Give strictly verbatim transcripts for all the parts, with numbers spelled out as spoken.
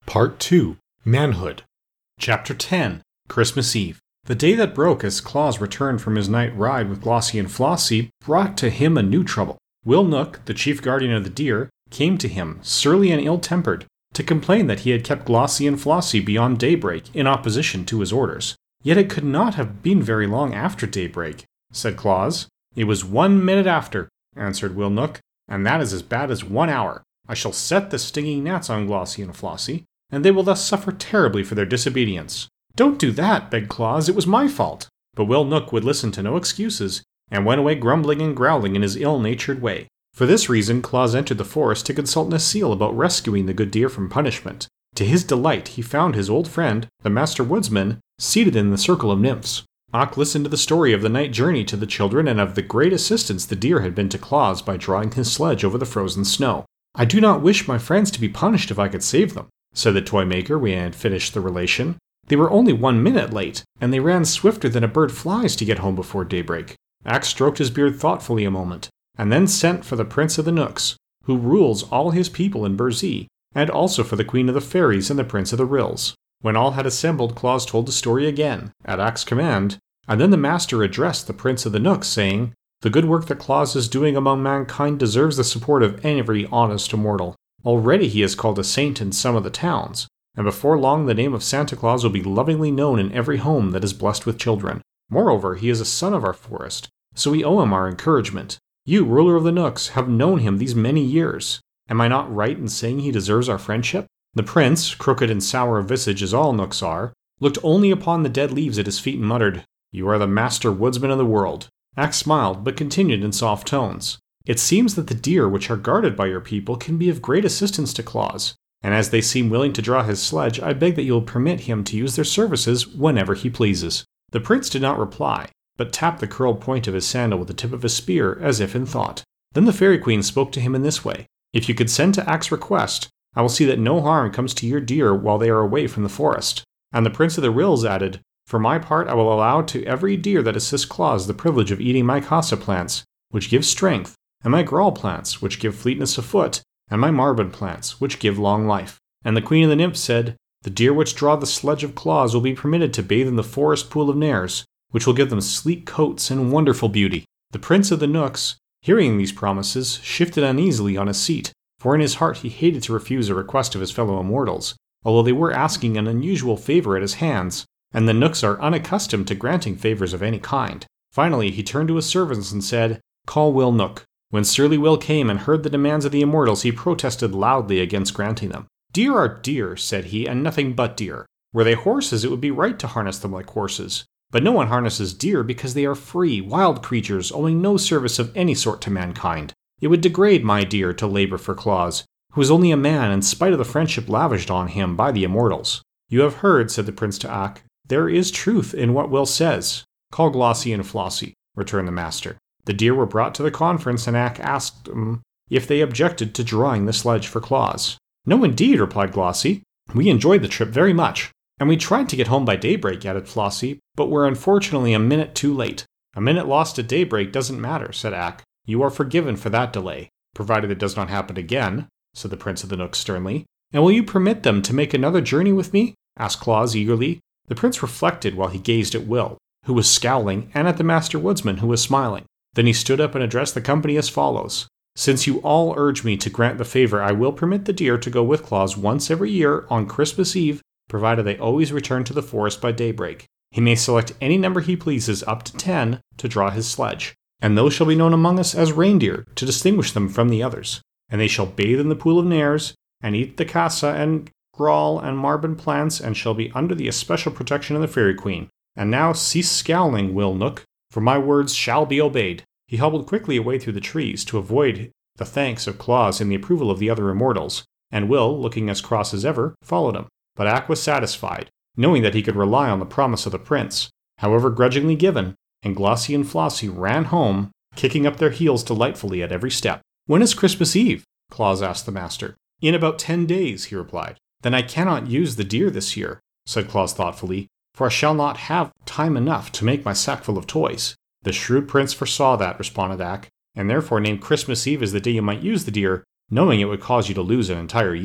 Part two. Manhood. Chapter ten. Christmas Eve. The day that broke as Claus returned from his night ride with Glossie and Flossie brought to him a new trouble. Will Nook, the chief guardian of the deer, came to him, surly and ill-tempered, to complain that he had kept Glossie and Flossie beyond daybreak in opposition to his orders. Yet it could not have been very long after daybreak, said Claus. It was one minute after, answered Will Nook, and that is as bad as one hour. I shall set the stinging gnats on Glossie and Flossie, and they will thus suffer terribly for their disobedience. Don't do that, begged Claus, it was my fault. But Will Nook would listen to no excuses, and went away grumbling and growling in his ill-natured way. For this reason, Claus entered the forest to consult Necile about rescuing the good deer from punishment. To his delight, he found his old friend, the Master Woodsman, seated in the circle of nymphs. Ak listened to the story of the night journey to the children and of the great assistance the deer had been to Claus by drawing his sledge over the frozen snow. I do not wish my friends to be punished if I could save them, said the toy maker when he had finished the relation. They were only one minute late, and they ran swifter than a bird flies to get home before daybreak. Ak stroked his beard thoughtfully a moment, and then sent for the Prince of the Nooks, who rules all his people in Burzee, and also for the Queen of the Fairies and the Prince of the Rills. When all had assembled, Claus told the story again, at Ak's command, and then the Master addressed the Prince of the Nooks, saying, "The good work that Claus is doing among mankind deserves the support of every honest immortal. Already he is called a saint in some of the towns, and before long the name of Santa Claus will be lovingly known in every home that is blessed with children. Moreover, he is a son of our forest, so we owe him our encouragement. You, ruler of the Nooks, have known him these many years. Am I not right in saying he deserves our friendship?" The prince, crooked and sour of visage as all Nooks are, looked only upon the dead leaves at his feet and muttered, "You are the master woodsman of the world." Ak smiled, but continued in soft tones. "It seems that the deer which are guarded by your people can be of great assistance to Claus, and as they seem willing to draw his sledge, I beg that you will permit him to use their services whenever he pleases." The prince did not reply, but tapped the curled point of his sandal with the tip of his spear, as if in thought. Then the Fairy Queen spoke to him in this way, "If you consent to Ak's request, I will see that no harm comes to your deer while they are away from the forest." And the Prince of the Rills added, "For my part, I will allow to every deer that assists Claus the privilege of eating my casa plants, which give strength, and my grawl plants, which give fleetness of foot, and my marbon plants, which give long life." And the Queen of the Nymphs said, "The deer which draw the sledge of Claus will be permitted to bathe in the forest pool of Nares, which will give them sleek coats and wonderful beauty." The Prince of the Nooks, hearing these promises, shifted uneasily on his seat, for in his heart he hated to refuse a request of his fellow immortals, although they were asking an unusual favor at his hands, and the Nooks are unaccustomed to granting favors of any kind. Finally, he turned to his servants and said, "Call Will Nook." When surly Will came and heard the demands of the immortals, he protested loudly against granting them. "Deer are deer," said he, "and nothing but deer. Were they horses, it would be right to harness them like horses. But no one harnesses deer because they are free, wild creatures owing no service of any sort to mankind. It would degrade my deer to labor for Claus, who is only a man in spite of the friendship lavished on him by the immortals." "You have heard," said the prince to Ak. "There is truth in what Will says." "Call Glossie and Flossie," returned the master. The deer were brought to the conference, and Ak asked them if they objected to drawing the sledge for Claus. "No, indeed," replied Glossie. "We enjoyed the trip very much, and we tried to get home by daybreak," added Flossie, "but were unfortunately a minute too late." "A minute lost at daybreak doesn't matter," said Ak. "You are forgiven for that delay, provided it does not happen again," said the Prince of the Nooks sternly. "And will you permit them to make another journey with me?" asked Claus eagerly. The prince reflected while he gazed at Will, who was scowling, and at the Master Woodsman, who was smiling. Then he stood up and addressed the company as follows. "Since you all urge me to grant the favor, I will permit the deer to go with Claus once every year on Christmas Eve, provided they always return to the forest by daybreak. He may select any number he pleases, up to ten, to draw his sledge, and those shall be known among us as reindeer, to distinguish them from the others. And they shall bathe in the pool of Nares, and eat the casa and grawl and marbon plants, and shall be under the especial protection of the Fairy Queen. And now cease scowling, Will Nook, for my words shall be obeyed." He hobbled quickly away through the trees to avoid the thanks of Claus and the approval of the other immortals, and Will, looking as cross as ever, followed him. But Ak was satisfied, knowing that he could rely on the promise of the prince, however grudgingly given, and Glossie and Flossie ran home, kicking up their heels delightfully at every step. "When is Christmas Eve?" Claus asked the master. "In about ten days," he replied. "Then I cannot use the deer this year," said Claus thoughtfully, "for I shall not have time enough to make my sackful of toys." "The shrewd prince foresaw that," responded Ak, "and therefore named Christmas Eve as the day you might use the deer, knowing it would cause you to lose an entire year."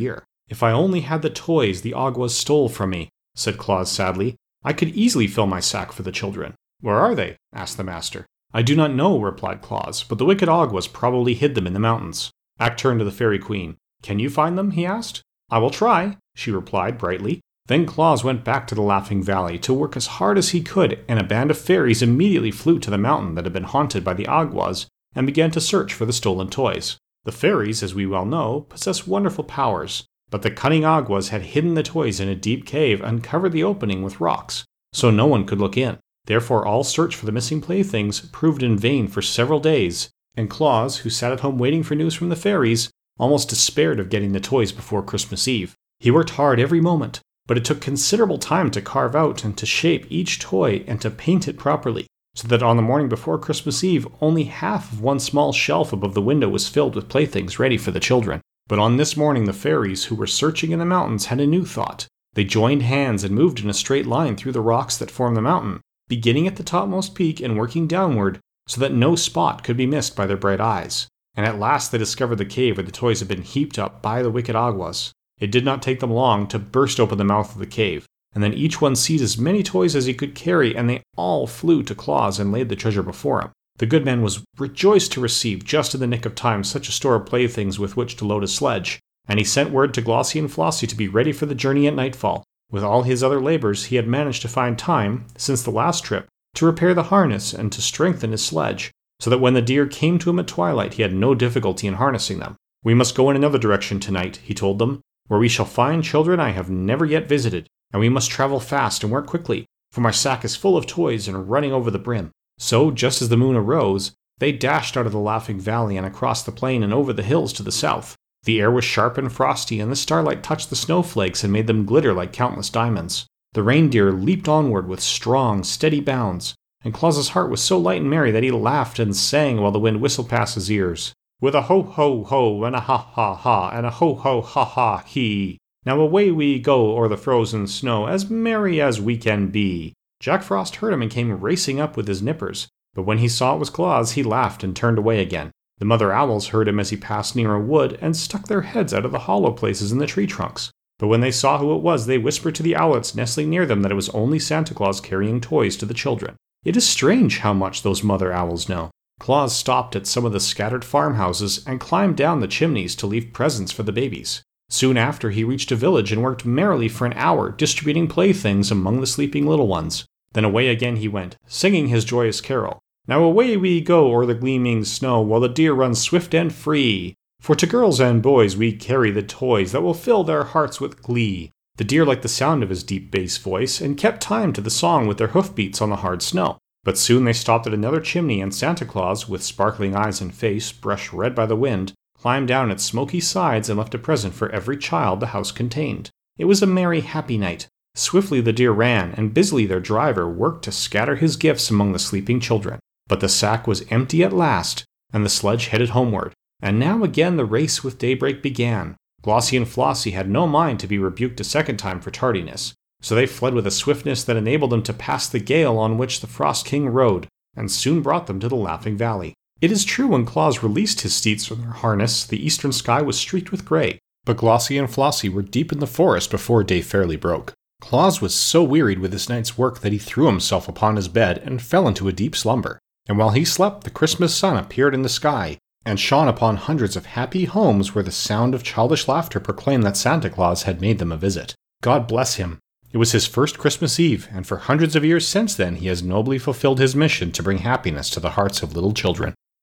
"If I only had the toys the Awgwas stole from me," said Claus sadly, "I could easily fill my sack for the children." "Where are they?" asked the master. "I do not know," replied Claus, "but the wicked Awgwas probably hid them in the mountains." Ak turned to the Fairy Queen. "Can you find them?" he asked. "I will try," she replied brightly. Then Claus went back to the Laughing Valley to work as hard as he could, and a band of fairies immediately flew to the mountain that had been haunted by the Awgwas and began to search for the stolen toys. The fairies, as we well know, possess wonderful powers, but the cunning Awgwas had hidden the toys in a deep cave and covered the opening with rocks, so no one could look in. Therefore all search for the missing playthings proved in vain for several days, and Claus, who sat at home waiting for news from the fairies, almost despaired of getting the toys before Christmas Eve. He worked hard every moment, but it took considerable time to carve out and to shape each toy and to paint it properly, so that on the morning before Christmas Eve, only half of one small shelf above the window was filled with playthings ready for the children. But on this morning the fairies who were searching in the mountains had a new thought. They joined hands and moved in a straight line through the rocks that form the mountain, beginning at the topmost peak and working downward so that no spot could be missed by their bright eyes. And at last they discovered the cave where the toys had been heaped up by the wicked Awgwas. It did not take them long to burst open the mouth of the cave, and then each one seized as many toys as he could carry, and they all flew to Claus and laid the treasure before him. The good man was rejoiced to receive, just in the nick of time, such a store of playthings with which to load his sledge, and he sent word to Glossie and Flossie to be ready for the journey at nightfall. With all his other labors, he had managed to find time, since the last trip, to repair the harness and to strengthen his sledge, so that when the deer came to him at twilight he had no difficulty in harnessing them. "We must go in another direction tonight," he told them, "where we shall find children I have never yet visited, and we must travel fast and work quickly, for my sack is full of toys and running over the brim." So, just as the moon arose, they dashed out of the Laughing Valley and across the plain and over the hills to the south. The air was sharp and frosty, and the starlight touched the snowflakes and made them glitter like countless diamonds. The reindeer leaped onward with strong, steady bounds, and Claus's heart was so light and merry that he laughed and sang while the wind whistled past his ears. "With a ho-ho-ho, and a ha-ha-ha, and a ho-ho-ha-ha-he, now away we go o'er the frozen snow, as merry as we can be." Jack Frost heard him and came racing up with his nippers, but when he saw it was Claus, he laughed and turned away again. The mother owls heard him as he passed near a wood, and stuck their heads out of the hollow places in the tree trunks. But when they saw who it was, they whispered to the owlets nestling near them that it was only Santa Claus carrying toys to the children. It is strange how much those mother owls know. Claus stopped at some of the scattered farmhouses and climbed down the chimneys to leave presents for the babies. Soon after, he reached a village and worked merrily for an hour, distributing playthings among the sleeping little ones. Then away again he went, singing his joyous carol. "Now away we go o'er the gleaming snow, while the deer runs swift and free. For to girls and boys we carry the toys that will fill their hearts with glee." The deer liked the sound of his deep bass voice, and kept time to the song with their hoofbeats on the hard snow. But soon they stopped at another chimney, and Santa Claus, with sparkling eyes and face brushed red by the wind, climbed down its smoky sides and left a present for every child the house contained. It was a merry, happy night. Swiftly the deer ran, and busily their driver worked to scatter his gifts among the sleeping children. But the sack was empty at last, and the sledge headed homeward. And now again the race with daybreak began. Glossie and Flossie had no mind to be rebuked a second time for tardiness, so they fled with a swiftness that enabled them to pass the gale on which the Frost King rode, and soon brought them to the Laughing Valley. It is true, when Claus released his steeds from their harness, the eastern sky was streaked with gray, but Glossie and Flossie were deep in the forest before day fairly broke. Claus was so wearied with his night's work that he threw himself upon his bed and fell into a deep slumber. And while he slept, the Christmas sun appeared in the sky, and shone upon hundreds of happy homes where the sound of childish laughter proclaimed that Santa Claus had made them a visit. God bless him! It was his first Christmas Eve, and for hundreds of years since then he has nobly fulfilled his mission to bring happiness to the hearts of little children.